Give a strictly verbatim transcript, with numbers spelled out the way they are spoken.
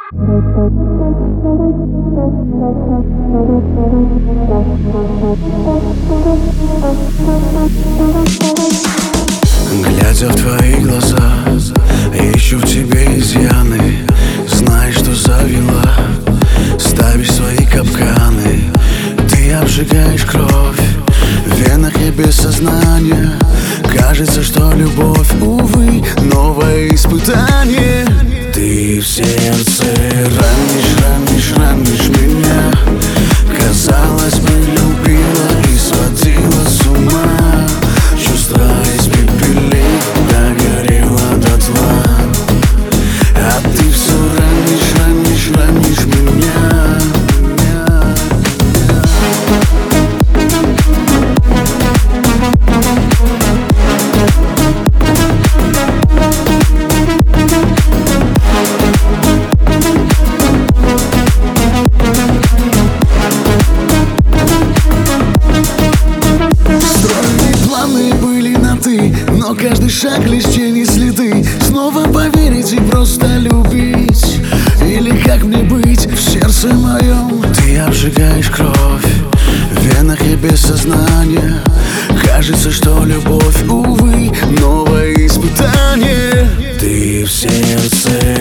Глядя в твои глаза, ищу в тебе изъяны. Знай, что завела, ставишь свои капканы. Ты обжигаешь кровь, в венах я без сознания. Кажется, что любовь, увы, новое испытание. Ты в сердце ранишь, ранишь, ранишь меня. Казалось бы, любила и сводила с ума. Чувства испепелив, догорела дотла. А ты все ранишь, ранишь, ранишь меня. Но каждый шаг лишь тени следы. Снова поверить и просто любить. Или как мне быть в сердце моем? Ты обжигаешь кровь, в венах я без сознания. Кажется, что любовь, увы, новое испытание. Ты в сердце